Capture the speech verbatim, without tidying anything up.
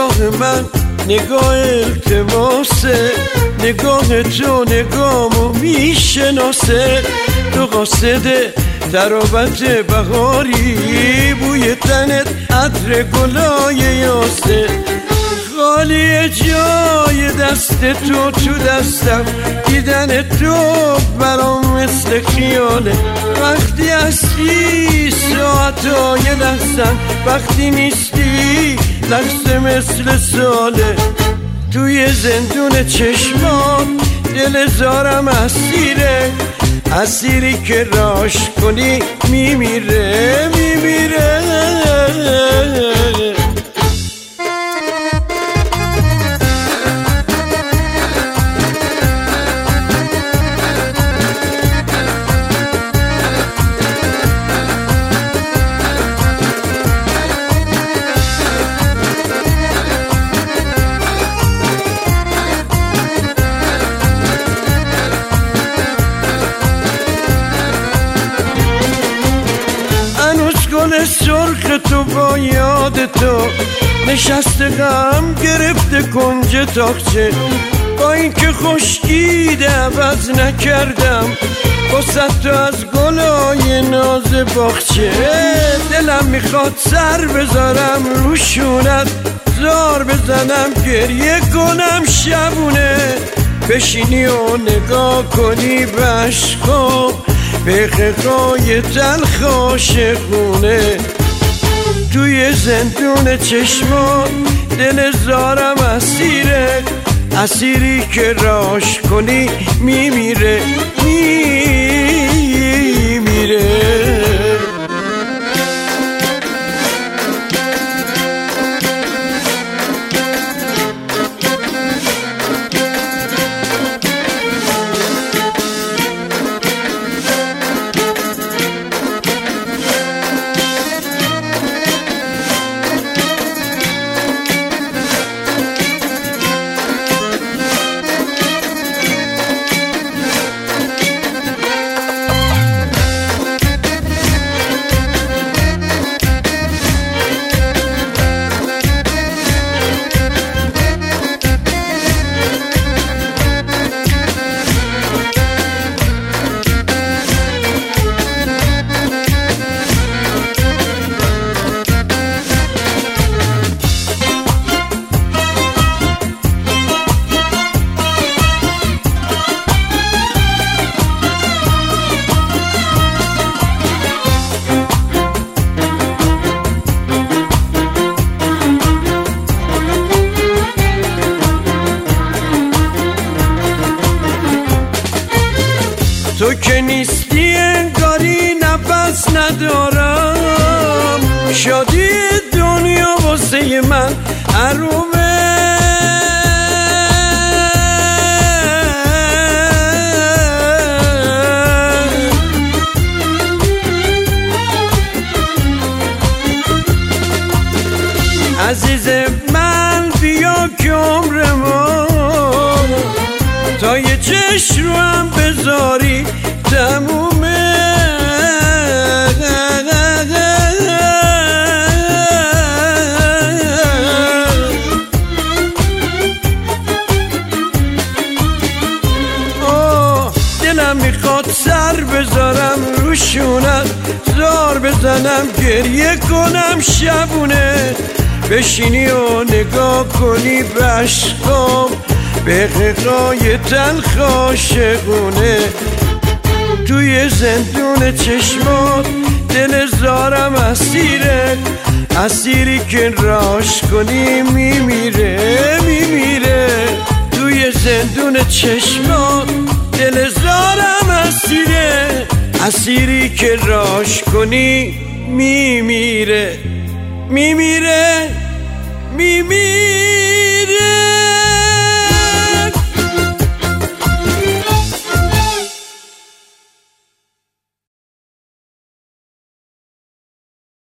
نگاه من نگاه التماسه، نگاه تو نگامو میشناسه. تو قاصد ترابت بهاری، بوی تنت عطر گلای یاسه. خالی جای دست تو تو دستم، دیدن تو برام مثل خیاله. وقتی هستی ساعتای لحظن، وقتی نیستی لحظه مثل ساله. توی زندون چشمات دل زارم اسیره، اسیری که راش کنی میمیره میمیره. گل سرخ تو با یاد تو نشسته، غم گرفته کنج تاقچه. با اینکه خشکیده عوض نکردم واسه تو از گلای ناز باغچه. دلم میخواد سر بذارم رو شونت، زار بزنم گریه کنم شبونه. بشینی و نگاه کنی به عشقا، به غقای تلخ عاشقونه. توی زندون چشمان دل زارم اسیره، اسیری که راش کنی میمیره میمیره. تو که نیستی انگاری نفس ندارم، شادی دنیا واسه من حرومه. عزیز من بیا که عمر ما تا یه چشم رو هم بذاری تمومه. آه دلم میخواد سر بذارم رو شونت، زار بزنم گریه کنم شبونه. بشینی و نگاه کنی به عشقام، به غقای تلخ عاشقونه. توی زندون چشمات دل زارم اسیره، اسیری که راش کنی میمیره میمیره. توی زندون چشمات دل زارم اسیره، اسیری که راش کنی میمیره میمیره میمیره.